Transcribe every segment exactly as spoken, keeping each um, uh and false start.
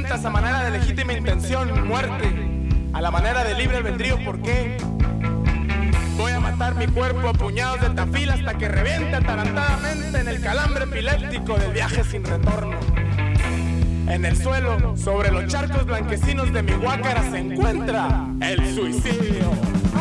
violentas a manera de legítima intención, muerte, a la manera de libre albedrío. ¿Por qué? Voy a matar mi cuerpo a puñados de tafil hasta que reviente atarantadamente en el calambre epiléptico del viaje sin retorno. En el suelo, sobre los charcos blanquecinos de mi guácara, se encuentra el suicidio.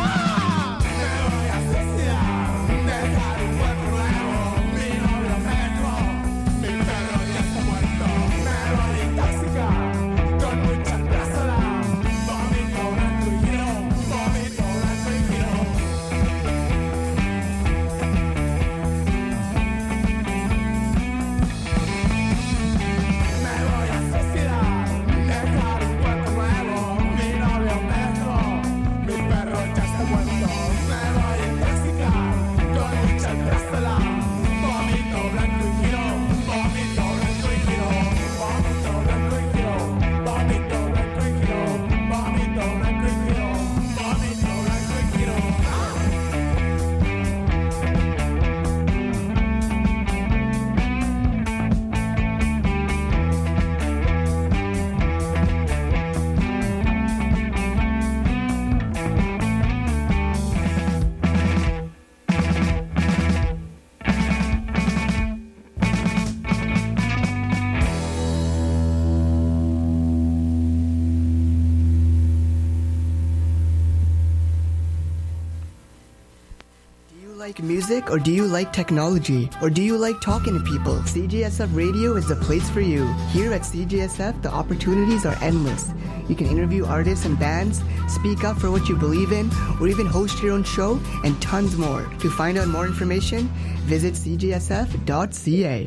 Music, or do you like technology, or do you like talking to people? C J S F Radio is the place for you. Here at C J S F, the opportunities are endless. You can interview artists and bands, speak up for what you believe in, or even host your own show, and tons more. To find out more information, visit c j s f dot c a.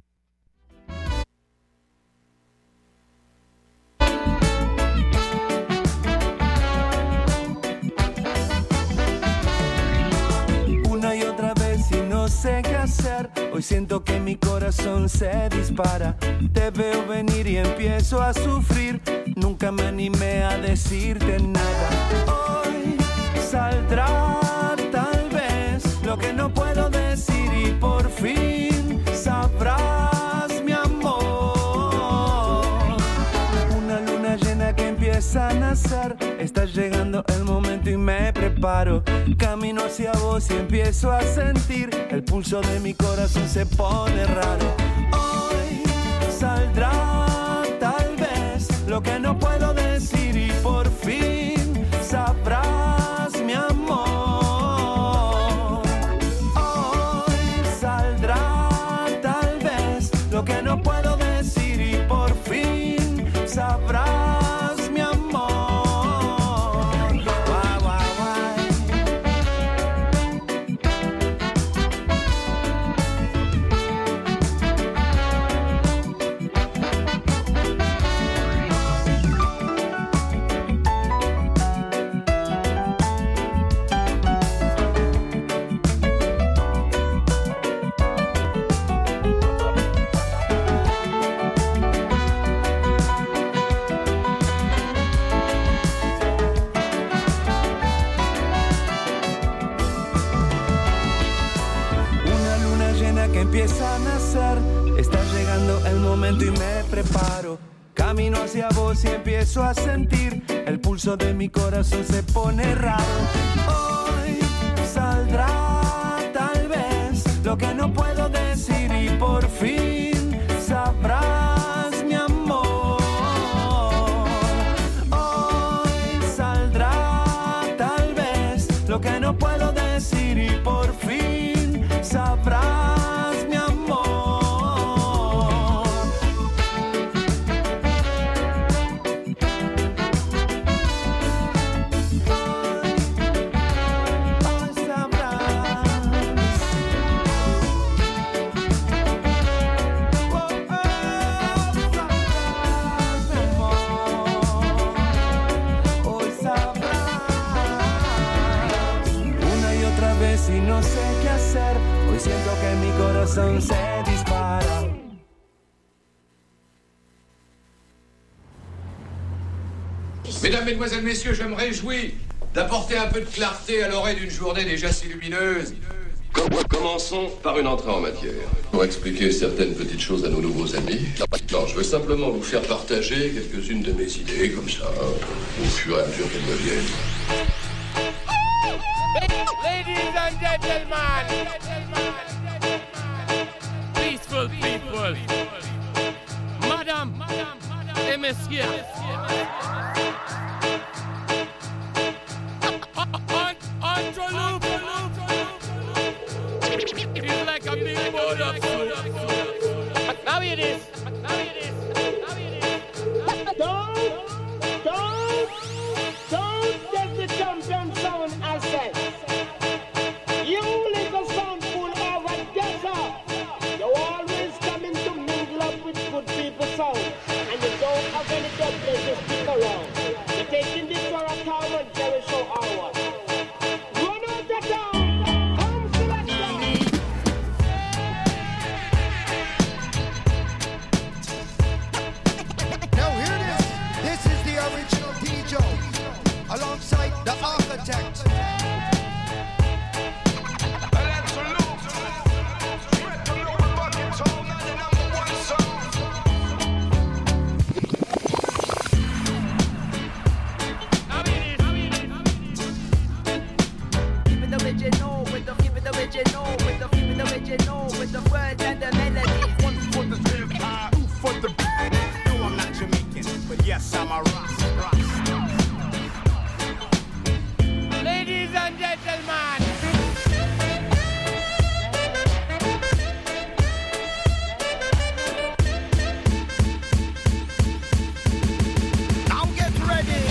Hoy siento que mi corazón se dispara. Te veo venir y empiezo a sufrir. Nunca me animé a decirte nada. Hoy saldrá tal vez lo que no puedo decir y por fin sabrás mi amor. Una luna llena que empieza a nacer. Está llegando el momento y me preparo. Camino hacia vos y empiezo a sentir el pulso de mi corazón se pone raro. Hoy saldrá tal vez lo que no puedo decir y por fin sabrás mi amor. Hoy saldrá tal vez lo que no puedo decir y por fin sabrás mi amor. Empieza a nacer, está llegando el momento y me preparo. Camino hacia vos y empiezo a sentir el pulso de mi corazón se pone raro. Hoy saldrá tal vez lo que no puedo decir y por fin sabrás mi amor. Hoy saldrá tal vez lo que no puedo decir y por fin sabrás. Y no sé qué hacer, hoy siento que mi corazón se dispara. Mesdames, Mesdemoiselles, Messieurs, je me réjouis d'apporter un peu de clarté à l'oreille d'une journée déjà si lumineuse. Commençons par une entrée en matière. Pour expliquer certaines petites choses à nos nouveaux amis. Non, je veux simplement vous faire partager quelques-unes de mes idées, comme ça, au fur et à mesure qu'elles me viennent. Ladies and gentlemen, peaceful people, Madam, M S here. It's like a big bowl of soup. Now it is. Now it is. Now it is. Don't, don't, don't get the champion sound, I said. You little sound fool over desert. You always coming to mingle up with good people sound. And you don't have any good place to stick around. You're taking this for a town and Jerry show hour. Run out the town. Alongside the architect. Keep it original with the keep it original with the keep it original with the words and the melody. One for the hip hop, two for the. No, I'm not Jamaican, but yes, I'm a Rasta. Ladies and gentlemen, Now get ready.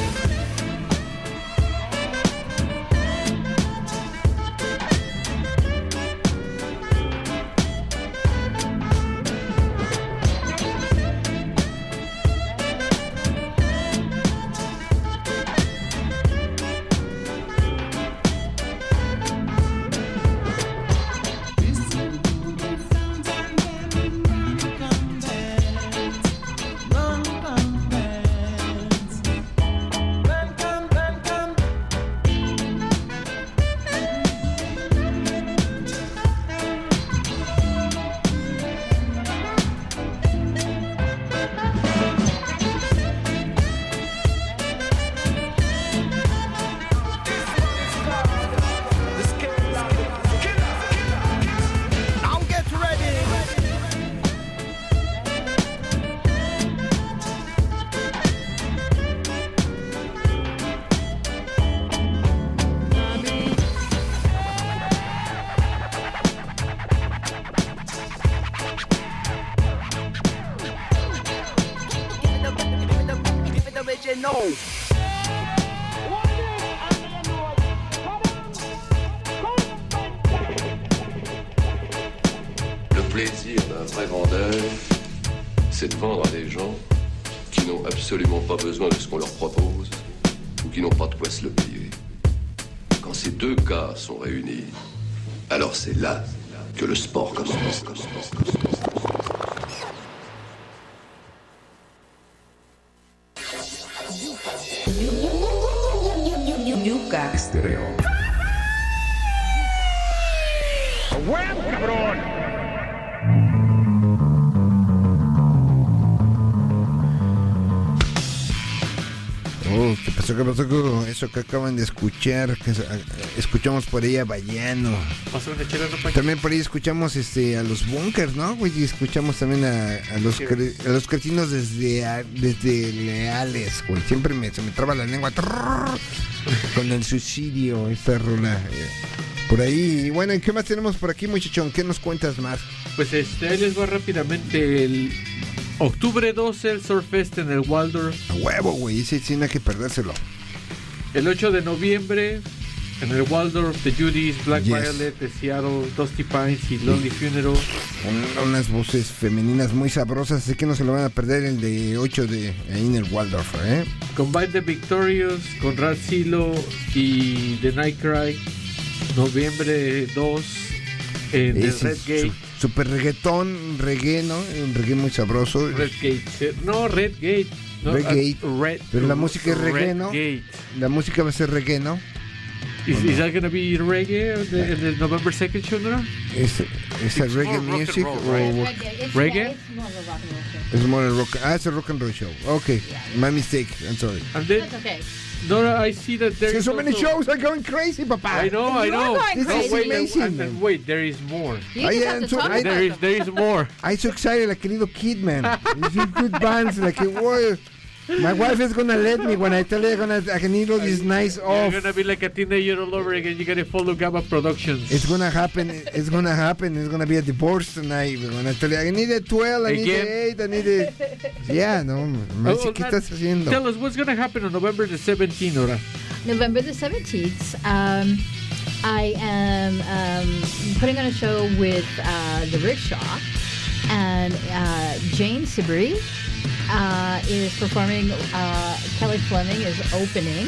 Le plaisir d'un vrai vendeur, c'est de vendre à des gens qui n'ont absolument pas besoin de ce qu'on leur propose ou qui n'ont pas de quoi se le payer. Quand ces deux cas sont réunis, alors c'est là que le sport commence. Yuca Stereo. ¡Huevo, cabrón! Oh, ¿qué pasó? ¿Qué pasó con eso que acaban de escuchar? Que escuchamos por ahí a Bayano. También por ahí escuchamos este a los Bunkers, ¿no? Güey, y escuchamos también a, a los cre, a los cretinos desde a, desde Leales, güey. Siempre me, se me traba la lengua trrr, con el suicidio, esta rola. Eh, por ahí. Y bueno, ¿qué más tenemos por aquí, muchachón? ¿Qué nos cuentas más? Pues este, ahí les va rápidamente el octubre doce, el Surfest en el Waldorf. A huevo, güey, ese sí no hay que perdérselo. El ocho de noviembre, en el Waldorf, The Judys, Black yes. Violet de Seattle, Dusty Pines y Lonely sí. Funeral. Un, unas voces femeninas muy sabrosas, así que no se lo van a perder el de ocho de ahí en el Waldorf, ¿eh? Combine the Victorious con Rad Silo y The Nightcry, noviembre dos en el Red Gate. Super reggaetón, reggae, ¿no? Un reggae muy sabroso. Red Gate. No, Red Gate. No, Red Gate. Uh, red, Pero la música es reggae, Red ¿no? Gate. La música va a ser reggae, ¿no? Is, is that going to be reggae on the, in the November second show, no? Is, is that reggae music? Roll, or right? what? Reggae. It's, Reggae? Yeah, it's more of a rock and roll show. It's more a rock. Ah, it's a rock and roll show. Okay, yeah. My mistake. I'm sorry. And then, That's okay. Nora, I see that there so, is so many also, shows are going crazy, Papa. I know, I You know. are going This crazy. is wait, amazing. and, and wait, there is more. You I just am have to so- talk I- about There is, them. there is more. I'm so excited, like querido Kid, man. These good bands, like whoa. My wife is gonna let me when I tell her gonna I can need all these nice You're off. gonna be like a teenager all over again. You gotta follow Gamma Productions. It's gonna happen. It's gonna happen. It's gonna be a divorce tonight. We're gonna tell you, I need a twelve. I need Again? a eight. I need a. Yeah, no. Mercy, Oh, ¿qué that- estás haciendo? Tell us what's gonna happen on November the seventeenth, Nora. November the seventeenth, um, I am um, putting on a show with uh, the Rickshaw, and uh, Jane Sibrey uh, is performing. Uh, Kelly Fleming is opening,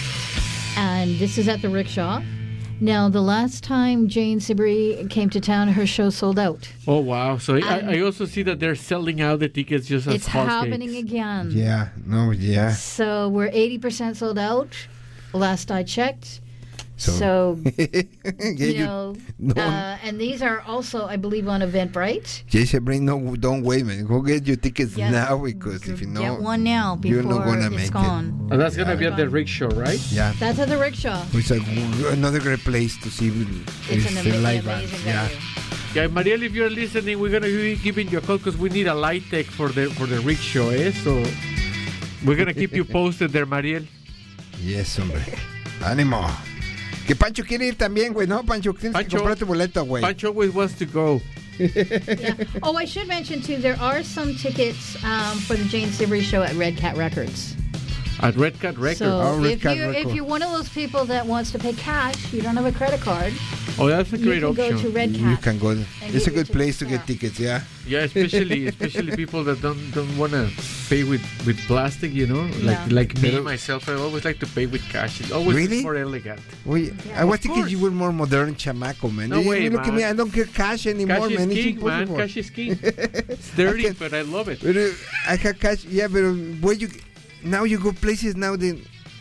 and this is at the Rickshaw. Now, the last time Jane Sibrey came to town, her show sold out. Oh wow! So I, And I also see that they're selling out the tickets just as It's hotcakes. happening again. Yeah. No. Yeah. So we're eighty percent sold out, last I checked. So- So, Yeah, you you- know, no. uh, and these are also, I believe, on Eventbrite. Jason Brain, no, don't wait, man. Go get your tickets Yes. now because if you know, Get one now you're before not gonna it's make gone. And that's gonna be at the Rickshaw, right? it. Yeah. That's at the Rickshaw. It's a, another great place to see It's is an the ama- live amazing band. venue. Yeah. Yeah, Mariel, if you're listening, we're gonna be giving you a call because we need a light tech for the for the Rickshaw, eh? So we're gonna keep you posted there, Mariel. Yes, hombre. Ánimo. Que Pancho quiere ir también, güey, ¿no? Pancho, tienes Pancho- que comprar tu boleto, güey. Pancho always wants to go. Yeah. Oh, I should mention, too, there are some tickets um, for the Jane Sibrey show at Red Cat Records. At Red Cat Records. So Oh, Red if, Cat you're, if Record. you're one of those people that wants to pay cash, you don't have a credit card, Oh, that's a you great can go option. to Red Cat. You can go. And It's a get your good place to tickets get there. tickets, yeah. Yeah, especially especially people that don't don't want to pay with, with plastic, you know, like Yeah. like me Pero- myself. I always like to pay with cash. It always Really? is more elegant. Wait, Yeah, I was of thinking course. you were more modern chamaco, man. No You- way, you look at me, man. I don't care cash anymore, Cash is man. It's king, man. impossible. Cash is king. It's dirty, can- but I love it. But, uh, I have cash, yeah, but uh, where you now you go places now they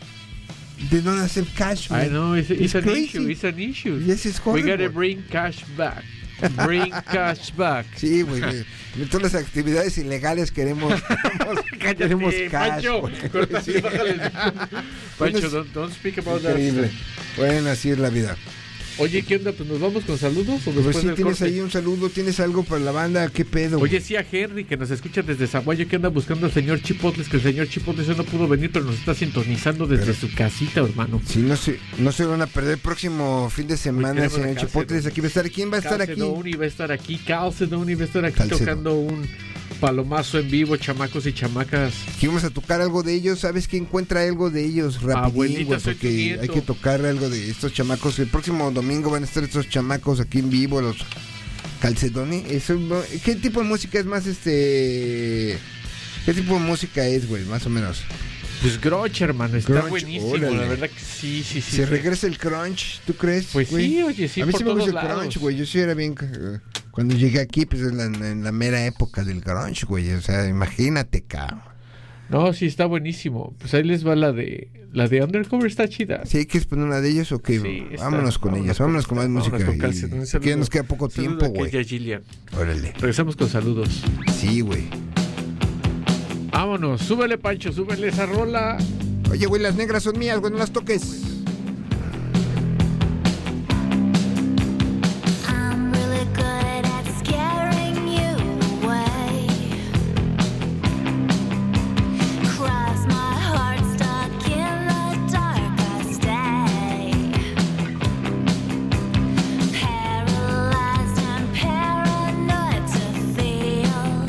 they don't accept cash, man. I know it's, it's, It's an crazy. issue. It's an issue. Yes, it's We horrible. gotta bring cash back. Bring cash back. Sí, güey. güey. En todas las actividades ilegales queremos queremos, queremos Eh, cash. Pancho, güey. corta, Sí. bájale. Bueno, Pancho, es don't, don't speak about increíble. that. Bueno, así es la vida. Oye, ¿qué onda? Pues nos vamos con saludos o Pues después sí, del tienes corte? ahí un saludo, tienes algo para la banda, ¿qué pedo? Oye, sí, a Henry, que nos escucha desde Zaguayo, que anda buscando al señor Chipotles, que el señor Chipotles hoy no pudo venir, pero nos está sintonizando desde Pero- su casita, hermano. Sí, no se, no se van a perder el próximo fin de semana, tenemos señor a Chipotres. Calcedo. Aquí va a estar. ¿Quién va a estar aquí? Calcedoni va a estar aquí, Calcedoni va a estar aquí Calcedo. tocando un palomazo en vivo, chamacos y chamacas. Aquí vamos a tocar algo de ellos. ¿Sabes qué encuentra algo de ellos? Rapidín, Abuelita, güey, soy tu porque nieto. hay que tocar algo de estos chamacos. El próximo domingo van a estar estos chamacos aquí en vivo, los Calcedoni. Eso, ¿qué tipo de música es más este? ¿Qué tipo de música es, güey? Más o menos. Pues Grunge, hermano, está Grunge, buenísimo, órale. la verdad que sí, sí, sí. Se sí. regresa el crunch, ¿tú crees? Pues güey? sí, oye, sí, A mí por sí me todos gusta el lados. grunge, güey. Yo sí era bien. eh, Cuando llegué aquí, pues en la, en la mera época del grunge, güey. O sea, imagínate, cabrón. No, sí, está buenísimo. Pues ahí les va la de la de Undercover, está chida. ¿Sí hay que exponer una de ellos o qué? Sí, está. Vámonos con ellas, vámonos con más vámonos música. con y- Calcedoni. Un que saludo- ya nos queda poco un saludo tiempo, aquí güey. a Gillian. Órale. Regresamos con saludos. Sí, güey. Vámonos, súbele, Pancho, súbele esa rola. Oye, güey, las negras son mías, güey, no las toques. I'm really good at scaring you away. Cross my heart, stuck in the dark, I stay. Paralyzed and paranoid to feel.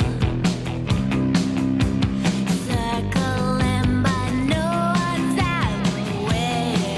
Circling, but no one's out of the way.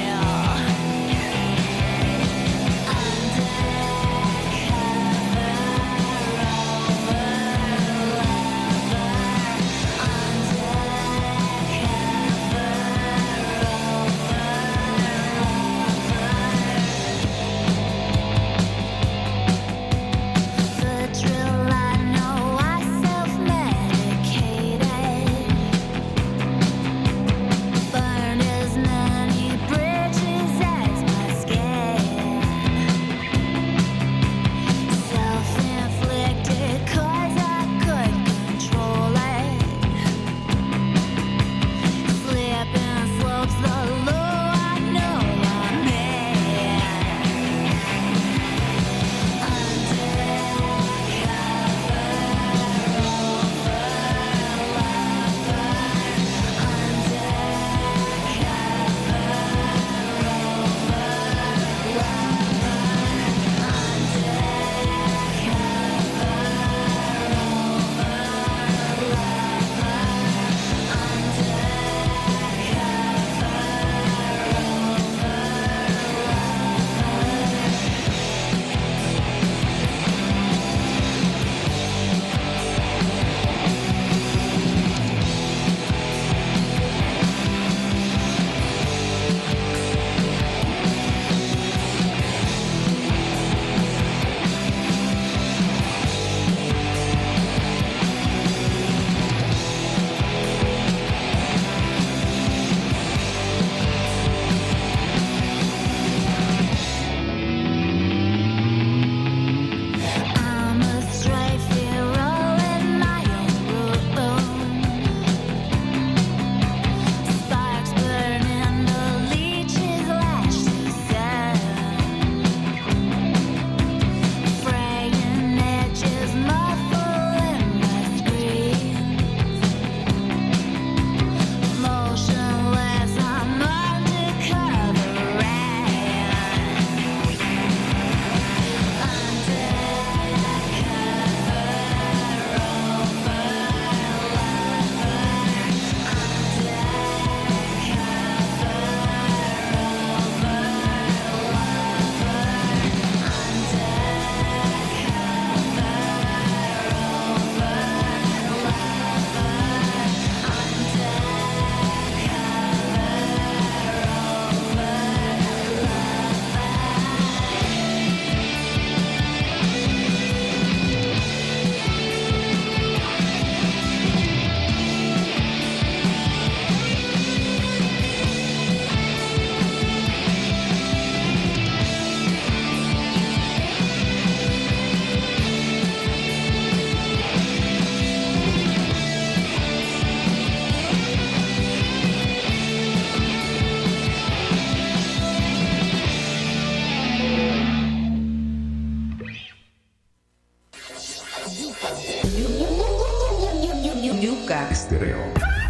Estéreo.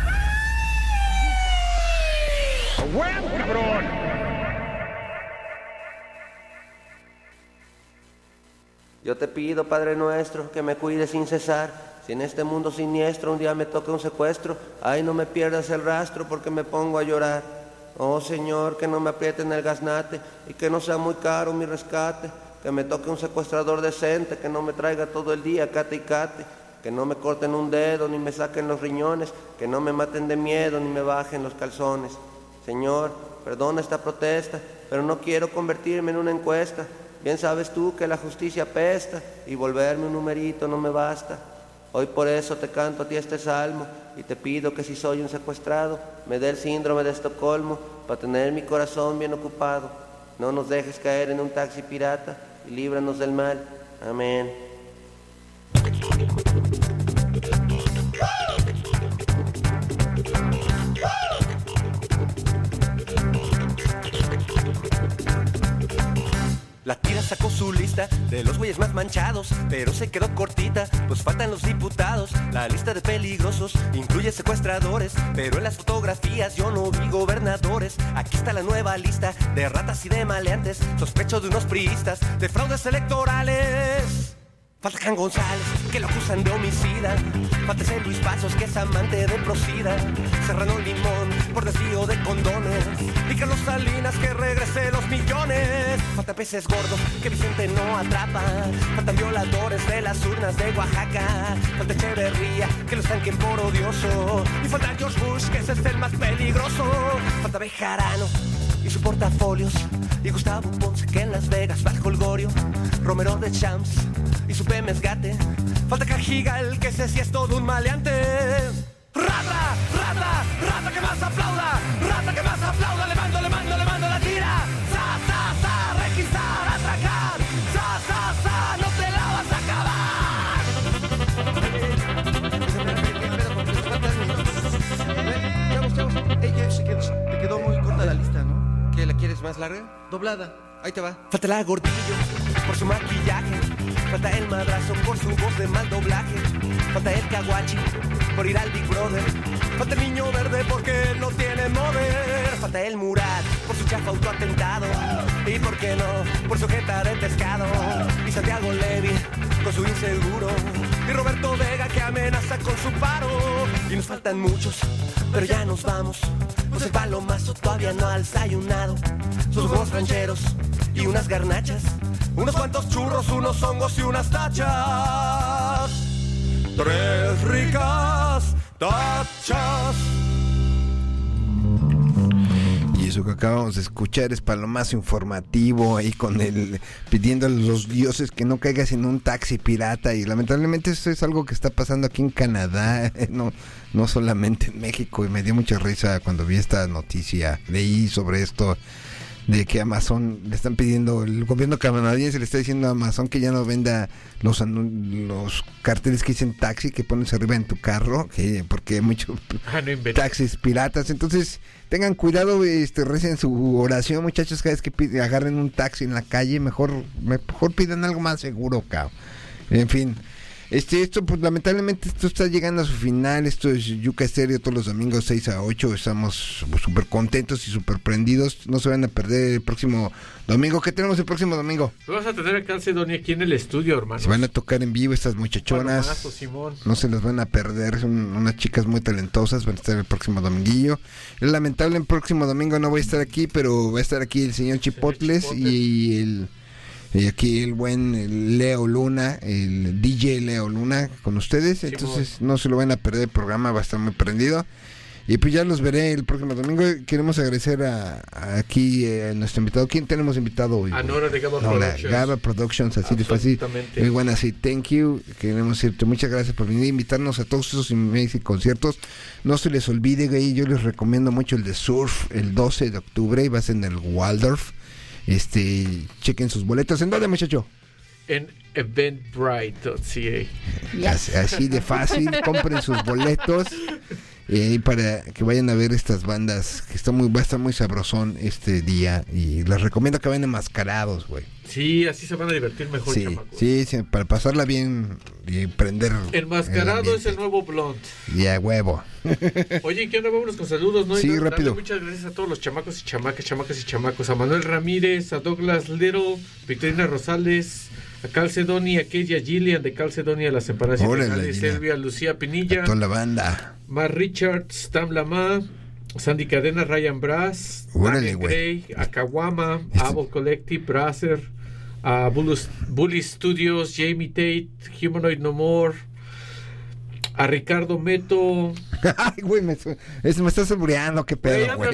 ¡Huevo, cabrón! Yo te pido, Padre nuestro, que me cuides sin cesar. Si en este mundo siniestro un día me toca un secuestro, ay, no me pierdas el rastro porque me pongo a llorar. Oh Señor, que no me aprieten el gaznate y que no sea muy caro mi rescate. Que me toque un secuestrador decente, que no me traiga todo el día cate y cate. Que no me corten un dedo ni me saquen los riñones, que no me maten de miedo ni me bajen los calzones. Señor, perdona esta protesta, pero no quiero convertirme en una encuesta. Bien sabes tú que la justicia apesta y volverme un numerito no me basta. Hoy por eso te canto a ti este salmo y te pido que si soy un secuestrado me dé el síndrome de Estocolmo para tener mi corazón bien ocupado. No nos dejes caer en un taxi pirata y líbranos del mal. Amén. La tira sacó su lista de los güeyes más manchados, pero se quedó cortita, pues faltan los diputados. La lista de peligrosos incluye secuestradores, pero en las fotografías yo no vi gobernadores. Aquí está la nueva lista de ratas y de maleantes, sospecho de unos priistas, de fraudes electorales. Falta Can González, que lo acusan de homicida. Falta ese Luis Pasos, que es amante de Procida. Serrano Limón, por desvío de condones. Y Carlos Salinas, que regrese los millones. Falta peces gordos, que Vicente no atrapa. Faltan violadores de las urnas de Oaxaca. Falta Echeverría, que lo estanquen por odioso. Y falta George Bush, que ese es el más peligroso. Falta Bejarano y su portafolios. Y Gustavo Ponce, que en Las Vegas va al Holgorio. Romero de Champs y su Pemes Gate. Falta Cajigal, que ese sí es todo un maleante. Rata, rata, rata que más aplauda. Rata que más aplauda, le mando, le mando, le mando la tira. Sa, sa, sa, requisar, atracar. Sa, sa, sa, no te la vas a acabar. Chavos, chavos, ella se quedó, te quedó muy corta la lista, ¿no? ¿Qué, la quieres más larga? Doblada, ahí te va. Falta la Gordillo por su maquillaje. Falta el Madrazo por su voz de mal doblaje. Falta el Caguachi por ir al Big Brother. Falta el Niño Verde porque no tiene mover. Falta el Murat por su chafa autoatentado. Y por qué no, por su jeta de pescado. Y Santiago Levy con su inseguro. Y Roberto Vega que amenaza con su paro. Y nos faltan muchos, pero ya nos vamos. Pues el Palomazo todavía no ha desayunado. Sus huevos rancheros y unas garnachas. Unos cuantos churros, unos hongos y unas tachas. Tres ricas tachas. Y eso que acabamos de escuchar es Palomazo informativo ahí con el pidiendo a los dioses que no caigas en un taxi pirata. Y lamentablemente eso es algo que está pasando aquí en Canadá, no, no solamente en México. Y me dio mucha risa cuando vi esta noticia, leí sobre esto, de que Amazon le están pidiendo, el gobierno canadiense le está diciendo a Amazon que ya no venda los los carteles que dicen taxi, que pones arriba en tu carro, que porque hay muchos ah, no taxis piratas. Entonces tengan cuidado, este, recen su oración, muchachos, cada vez que pide, agarren un taxi en la calle, mejor mejor pidan algo más seguro, cabrón. En fin, Este, esto, pues lamentablemente esto está llegando a su final. Esto es Yuca Estéreo todos los domingos seis a ocho. Estamos súper contentos y súper prendidos. No se van a perder el próximo domingo. ¿Qué tenemos el próximo domingo? Vamos a tener a Calcedonia aquí en el estudio, hermano. Se van a tocar en vivo estas muchachonas. Palomazo, Simón. No se las van a perder. Son unas chicas muy talentosas. Van a estar el próximo dominguillo. Es lamentable, el próximo domingo no voy a estar aquí, pero va a estar aquí el señor Chipotles, señor Chipotles. y el... Y aquí el buen Leo Luna, el D J Leo Luna con ustedes. Entonces sí, no se lo van a perder, el programa va a estar muy prendido. Y pues ya los veré el próximo domingo. Queremos agradecer a, a aquí a nuestro invitado. ¿Quién tenemos invitado hoy? A Nora de Gaba Nora, Productions. Gaba Productions, así de fácil. Muy buena, sí, thank you. Queremos decirte muchas gracias por venir a invitarnos a todos esos amazing conciertos. No se les olvide, güey, yo les recomiendo mucho el de Surf el doce de octubre y va a ser en el Waldorf. Este, chequen sus boletos. ¿En dónde, muchacho? En eventbrite punto c a. Así, así de fácil, compren sus boletos eh, para que vayan a ver estas bandas, que está muy, va a estar muy sabrosón este día, y les recomiendo que vayan enmascarados, güey. Sí, así se van a divertir mejor, sí, chamacos. Sí, sí, para pasarla bien y prender. Enmascarado es el nuevo blonde. Y a huevo. Oye, ¿qué onda? Vámonos con saludos, ¿no? Sí, y rápido. Muchas gracias a todos los chamacos y chamacas, chamacas y chamacos. A Manuel Ramírez, a Douglas Little, Victorina Rosales, a Calcedonia, a Kedia Gillian de Calcedonia, las separaciones de Selvia, Lucía Pinilla, a toda la banda. Mar Richards, Tam Lama, Sandy Cadena, Ryan Brass, Órale, Gray, a Kawama, Avo Collective, Brasser, a Bully Studios, Jamie Tate, Humanoid No More, a Ricardo Meto. Ay, güey, me, es, me estás albureando, qué pedo, güey.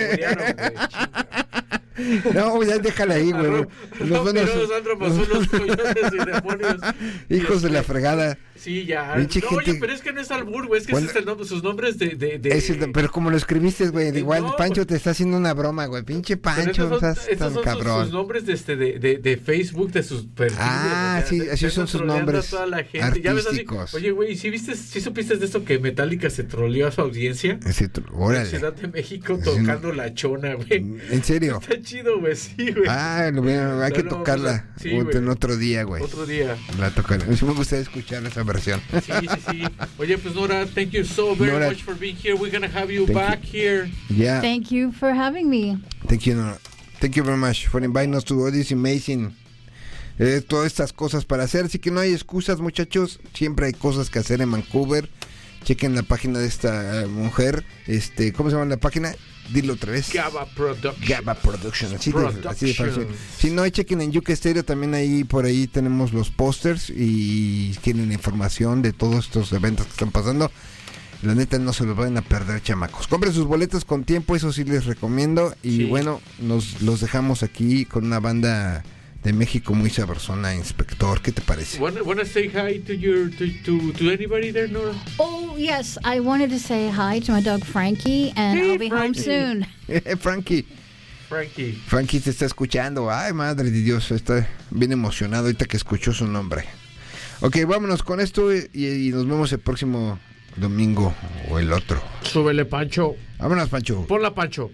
No, ya déjala ahí, güey. No, pero Sandro pasó los coyotes y demonios. Hijos de la fregada. Sí, ya. Pinche no, gente... Oye, pero es que no es albur, güey. Es que bueno, ese es el nombre, sus nombres de... de, de... Es el, pero como lo escribiste, güey, igual no, Pancho te está haciendo una broma, güey. Pinche Pancho, son, estás tan son cabrón. Sus, sus nombres de, este, de, de, de Facebook, de sus perfiles. Ah, sí, así son sus nombres toda la gente. artísticos. Ya ves así, oye, güey, ¿sí viste, sí supiste de esto que Metallica se troleó a su audiencia? Sí, órale. En Ciudad de México tocando sí, la chona, güey. ¿En serio? Está chido, güey, sí, güey. Ah, lo veo, hay no, que no, tocarla no, sí, en otro día, güey. Otro día. La tocaré. Sí me gustaría escuchar esa versión. Sí, sí, sí. Oye, pues Nora, thank you so very Nora, much for being here. We're gonna have you back you. here. Yeah. Thank you for having me. Thank you, Nora. Thank you very much for inviting us to all this amazing. Eh, todas estas cosas para hacer, así que no hay excusas, muchachos. Siempre hay cosas que hacer en Vancouver. Chequen la página de esta uh, mujer. Este, ¿cómo se llama la página? Dilo otra vez. Gaba Production. Gaba Production. Así de, así de fácil. Si no, chequen en Yuka Stereo. También ahí, por ahí tenemos los pósters y tienen información de todos estos eventos que están pasando. La neta, no se los vayan a perder, chamacos. Compren sus boletos con tiempo, eso sí les recomiendo. Y sí, bueno, nos los dejamos aquí con una banda de México muy sabrosona, Inspector. ¿Qué te parece? Wanna, wanna say hi to your to, to to anybody there, Nora? Oh yes, I wanted to say hi to my dog Frankie, and hey, I'll be Frankie. home soon. Frankie. Frankie. Frankie te está escuchando. Ay, madre de Dios, está bien emocionado ahorita que escuchó su nombre. Ok, vámonos con esto y, y nos vemos el próximo domingo o el otro. Súbele, Pancho. Vámonos, Pancho. Ponla, Pancho.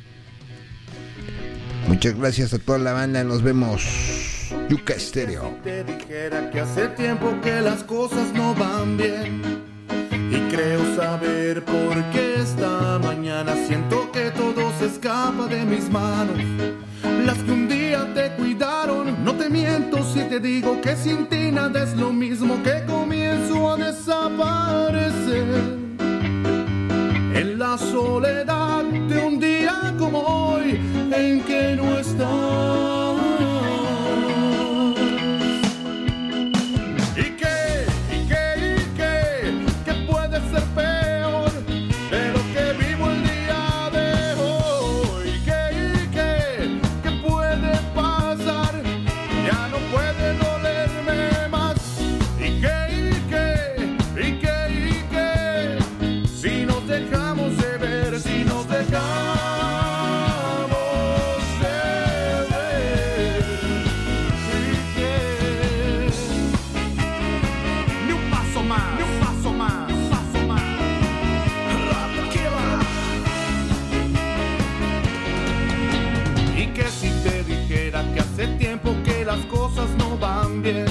Muchas gracias a toda la banda, nos vemos. Yuka Stereo. Si te dijera que hace tiempo que las cosas no van bien, y creo saber por qué esta mañana siento que todo se escapa de mis manos. Las que un día te cuidaron, no te miento si te digo que sin ti nada es lo mismo, que comienzo a desaparecer en la soledad de un día como hoy en que no estás. ¿Y qué? ¿Y qué? ¿Y qué? ¿Qué puede ser peor de lo que vivo el día de hoy? ¿Y qué? ¿Y qué? ¿Qué puede pasar? Ya no puede dolerme más. ¿Y qué? ¿Y qué? ¿Y qué? ¿Y qué? Si nos dejamos de ver, si nos dejamos tiempo que las cosas no van bien,